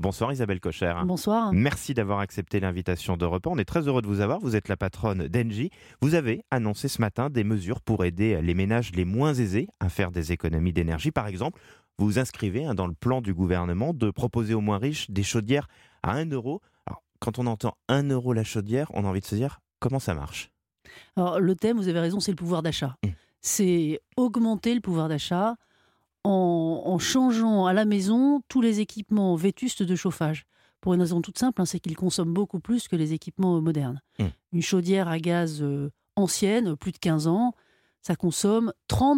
Bonsoir Isabelle Kocher. Bonsoir. Merci d'avoir accepté l'invitation d'Europe 1. On est très heureux de vous avoir. Vous êtes la patronne d'Engie. Vous avez annoncé ce matin des mesures pour aider les ménages les moins aisés à faire des économies d'énergie. Par exemple, vous vous inscrivez dans le plan du gouvernement de proposer aux moins riches des chaudières à 1 euro. Alors, quand on entend 1 euro la chaudière, on a envie de se dire comment ça marche. Alors, le thème, vous avez raison, c'est le pouvoir d'achat. C'est augmenter le pouvoir d'achat en changeant à la maison tous les équipements vétustes de chauffage. Pour une raison toute simple, c'est qu'ils consomment beaucoup plus que les équipements modernes. Une chaudière à gaz ancienne, plus de 15 ans, ça consomme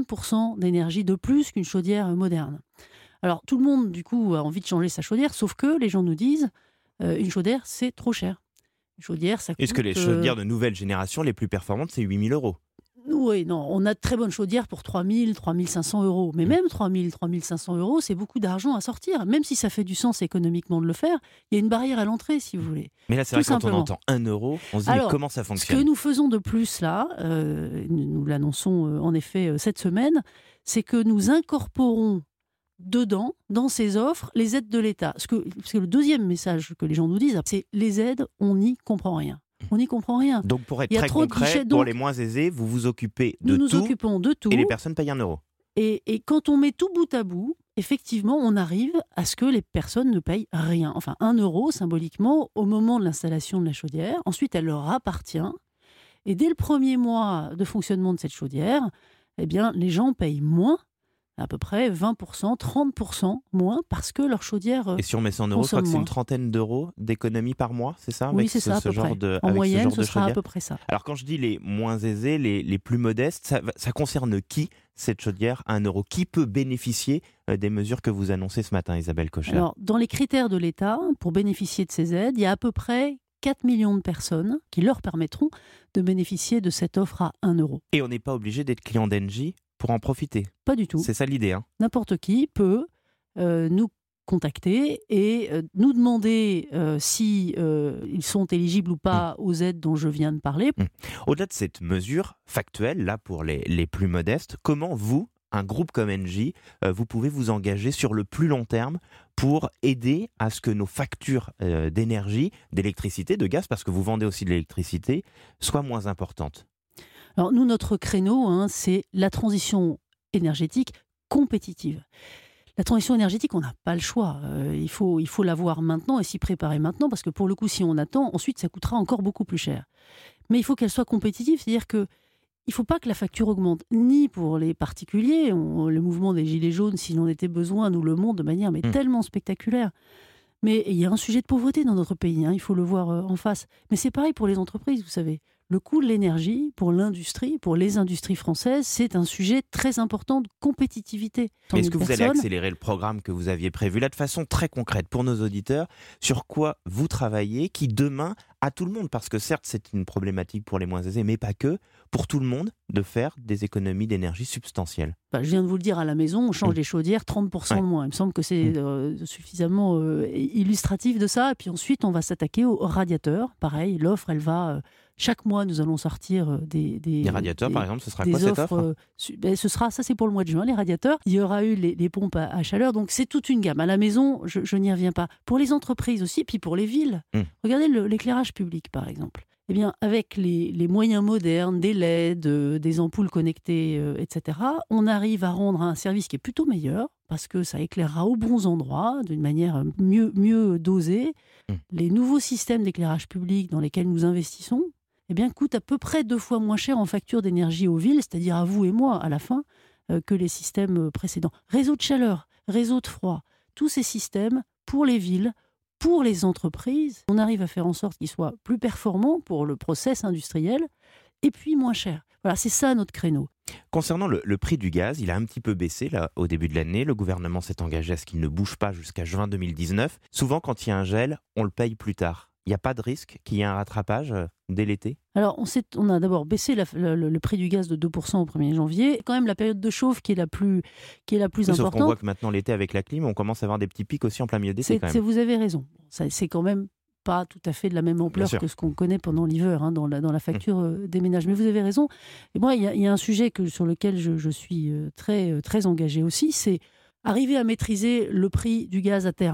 30% d'énergie de plus qu'une chaudière moderne. Alors tout le monde, du coup, a envie de changer sa chaudière, sauf que les gens nous disent une chaudière, c'est trop cher. Une chaudière, ça coûte... Est-ce que les chaudières de nouvelle génération, les plus performantes, c'est 8 000 euros ? Oui, non, on a de très bonnes chaudières pour 3 000, 3 500 euros. Mais même 3 000, 3 500 euros, c'est beaucoup d'argent à sortir. Même si ça fait du sens économiquement de le faire, il y a une barrière à l'entrée, si vous voulez. Mais là, c'est vrai que quand on entend 1 euro, on se dit mais comment ça fonctionne ? Ce que nous faisons de plus là, nous l'annonçons en effet cette semaine, c'est que nous incorporons dedans, dans ces offres, les aides de l'État. Parce que le deuxième message que les gens nous disent, c'est les aides, on n'y comprend rien. On n'y comprend rien. Donc pour être très concret, pour les moins aisés, vous vous occupez de tout. Nous nous occupons de tout. Et les personnes payent 1 euro. Et quand on met tout bout à bout, effectivement, on arrive à ce que les personnes ne payent rien. Enfin, 1 euro symboliquement au moment de l'installation de la chaudière. Ensuite, elle leur appartient. Et dès le premier mois de fonctionnement de cette chaudière, eh bien, les gens payent moins, à peu près 20%, 30% moins, parce que leur chaudière Et si on met 100 euros, je crois que c'est une trentaine d'euros d'économie par mois, c'est ça ? Oui, c'est ça, à peu près. En moyenne, ce sera à peu près ça. Alors quand je dis les moins aisés, les plus modestes, ça concerne qui, cette chaudière à 1 euro ? Qui peut bénéficier des mesures que vous annoncez ce matin, Isabelle Kocher ? Alors, dans les critères de l'État, pour bénéficier de ces aides, il y a à peu près 4 millions de personnes qui leur permettront de bénéficier de cette offre à 1 euro. Et on n'est pas obligé d'être client d'Engie pour en profiter. Pas du tout. C'est ça l'idée. N'importe qui peut nous contacter et nous demander si ils sont éligibles ou pas aux aides dont je viens de parler. Au-delà de cette mesure factuelle, là pour les plus modestes, comment vous, un groupe comme Engie, vous pouvez vous engager sur le plus long terme pour aider à ce que nos factures d'énergie, d'électricité, de gaz, parce que vous vendez aussi de l'électricité, soient moins importantes ? Alors nous, notre créneau, c'est la transition énergétique compétitive. La transition énergétique, on n'a pas le choix. Il faut l'avoir maintenant et s'y préparer maintenant, parce que pour le coup, si on attend, ensuite, ça coûtera encore beaucoup plus cher. Mais il faut qu'elle soit compétitive, c'est-à-dire qu'il ne faut pas que la facture augmente, ni pour les particuliers. Le mouvement des Gilets jaunes, s'il en était besoin, nous le montre de manière tellement spectaculaire. Mais il y a un sujet de pauvreté dans notre pays, il faut le voir en face. Mais c'est pareil pour les entreprises, vous savez. Le coût de l'énergie pour l'industrie, pour les industries françaises, c'est un sujet très important de compétitivité. Est-ce que vous allez accélérer le programme que vous aviez prévu là de façon très concrète pour nos auditeurs ? Sur quoi vous travaillez qui demain, à tout le monde, parce que certes c'est une problématique pour les moins aisés, mais pas que, pour tout le monde, de faire des économies d'énergie substantielles ? Je viens de vous le dire à la maison, on change les chaudières 30% de moins. Il me semble que c'est suffisamment illustratif de ça. Et puis ensuite, on va s'attaquer aux radiateurs. Pareil, l'offre, elle va... Chaque mois, nous allons sortir des radiateurs, par exemple, ce sera quoi cette offre ? Ce sera, ça c'est pour le mois de juin, les radiateurs. Il y aura eu les pompes à chaleur, donc c'est toute une gamme. À la maison, je n'y reviens pas. Pour les entreprises aussi, puis pour les villes. Regardez l'éclairage public, par exemple. Eh bien, avec les moyens modernes, des LED, des ampoules connectées, etc., on arrive à rendre un service qui est plutôt meilleur, parce que ça éclairera aux bons endroits, d'une manière mieux dosée. Les nouveaux systèmes d'éclairage public dans lesquels nous investissons, coûtent à peu près 2 fois moins cher en facture d'énergie aux villes, c'est-à-dire à vous et moi, à la fin, que les systèmes précédents. Réseau de chaleur, réseau de froid, tous ces systèmes, pour les villes, pour les entreprises, on arrive à faire en sorte qu'ils soient plus performants pour le process industriel et puis moins chers. Voilà, c'est ça notre créneau. Concernant le prix du gaz, il a un petit peu baissé là, au début de l'année. Le gouvernement s'est engagé à ce qu'il ne bouge pas jusqu'à juin 2019. Souvent, quand il y a un gel, on le paye plus tard. Il n'y a pas de risque qu'il y ait un rattrapage dès l'été ? Alors, on a d'abord baissé le prix du gaz de 2% au 1er janvier. C'est quand même la période de chauffe qui est la plus importante. Sauf qu'on voit que maintenant, l'été, avec la clim, on commence à avoir des petits pics aussi en plein milieu d'été quand même. Vous avez raison. C'est quand même pas tout à fait de la même ampleur que ce qu'on connaît pendant l'hiver dans la facture des ménages. Mais vous avez raison. Et moi, il y a un sujet sur lequel je suis très, très engagée aussi, c'est arriver à maîtriser le prix du gaz à terme.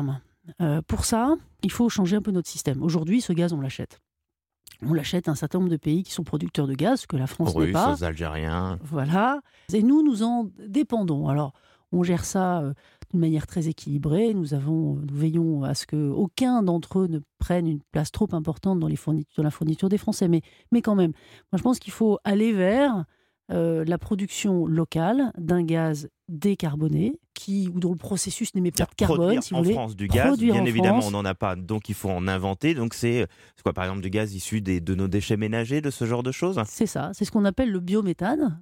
Pour ça, il faut changer un peu notre système. Aujourd'hui, ce gaz, on l'achète. On l'achète à un certain nombre de pays qui sont producteurs de gaz, que la France n'est pas. Russes, Algériens. Voilà. Et nous en dépendons. Alors, on gère ça d'une manière très équilibrée. Nous veillons à ce qu'aucun d'entre eux ne prenne une place trop importante dans la fourniture des Français. Mais quand même, moi, je pense qu'il faut aller vers la production locale d'un gaz décarboné dont le processus n'émet pas de carbone. Si vous voulez. En France du gaz, bien évidemment, on n'en a pas, donc il faut en inventer. Donc c'est quoi, par exemple, du gaz issu de nos déchets ménagers, de ce genre de choses? C'est ça, c'est ce qu'on appelle le biométhane,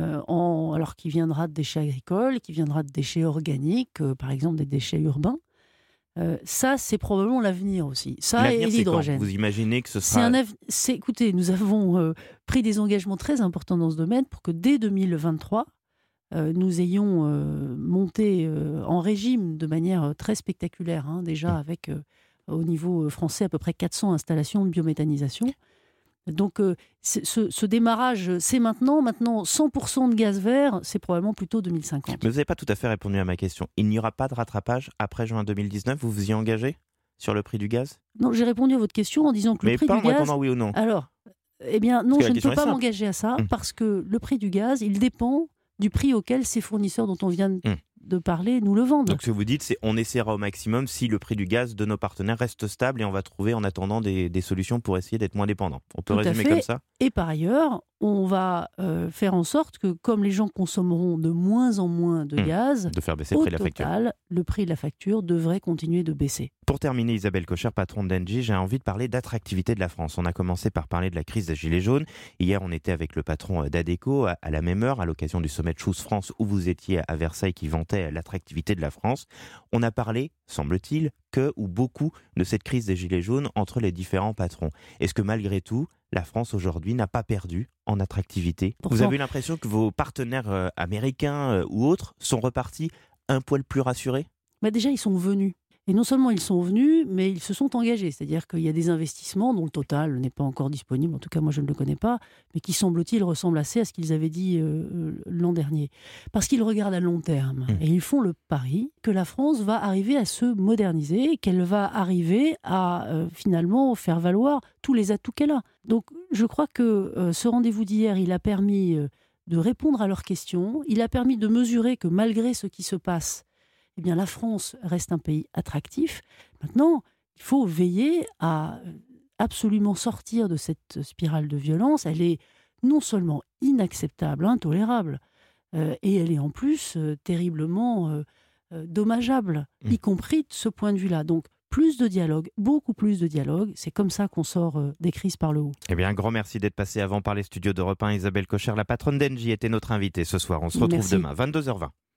alors qui viendra de déchets agricoles, qui viendra de déchets organiques, par exemple des déchets urbains. Ça, c'est probablement l'avenir aussi. Ça l'avenir, et l'hydrogène. Vous imaginez que ce sera... Écoutez, nous avons pris des engagements très importants dans ce domaine pour que dès 2023, nous ayons monté en régime de manière très spectaculaire, déjà avec au niveau français à peu près 400 installations de biométhanisation. Donc ce démarrage, c'est maintenant 100% de gaz vert, c'est probablement plutôt 2050. Mais vous n'avez pas tout à fait répondu à ma question. Il n'y aura pas de rattrapage après juin 2019, vous vous y engagez sur le prix du gaz? Non, j'ai répondu à votre question en disant que le prix du gaz... Mais pas en répondant oui ou non. Alors, non, je ne peux pas m'engager à ça, parce que le prix du gaz, il dépend du prix auquel ces fournisseurs dont on vient de parler nous le vendent. Donc ce que vous dites, c'est on essaiera au maximum si le prix du gaz de nos partenaires reste stable et on va trouver en attendant des solutions pour essayer d'être moins dépendants. On peut résumer comme ça? Et par ailleurs, on va faire en sorte que comme les gens consommeront de moins en moins de gaz, de faire baisser le prix de la facture. Le prix de la facture devrait continuer de baisser. Pour terminer, Isabelle Kocher, patronne d'Engie, j'ai envie de parler d'attractivité de la France. On a commencé par parler de la crise des Gilets jaunes. Hier, on était avec le patron d'Adecco à la même heure, à l'occasion du sommet de Choose France où vous étiez à Versailles, qui vantait l'attractivité de la France. On a parlé, semble-t-il, ou beaucoup de cette crise des Gilets jaunes entre les différents patrons. Est-ce que malgré tout, la France aujourd'hui n'a pas perdu en attractivité? Vous avez eu l'impression que vos partenaires américains ou autres sont repartis un poil plus rassurés? Déjà, ils sont venus. Et non seulement ils sont venus, mais ils se sont engagés. C'est-à-dire qu'il y a des investissements dont le total n'est pas encore disponible, en tout cas moi je ne le connais pas, mais qui semble-t-il ressemblent assez à ce qu'ils avaient dit l'an dernier. Parce qu'ils regardent à long terme. Et ils font le pari que la France va arriver à se moderniser, qu'elle va arriver à finalement faire valoir tous les atouts qu'elle a. Donc je crois que ce rendez-vous d'hier, il a permis de répondre à leurs questions, il a permis de mesurer que malgré ce qui se passe, eh bien, la France reste un pays attractif. Maintenant, il faut veiller à absolument sortir de cette spirale de violence. Elle est non seulement inacceptable, intolérable, et elle est en plus terriblement dommageable, y compris de ce point de vue-là. Donc, plus de dialogue, beaucoup plus de dialogue. C'est comme ça qu'on sort des crises par le haut. Eh bien, un grand merci d'être passé avant par les studios d'Europe 1. Isabelle Kocher, la patronne d'Engie, était notre invitée ce soir. On se retrouve demain, 22h20.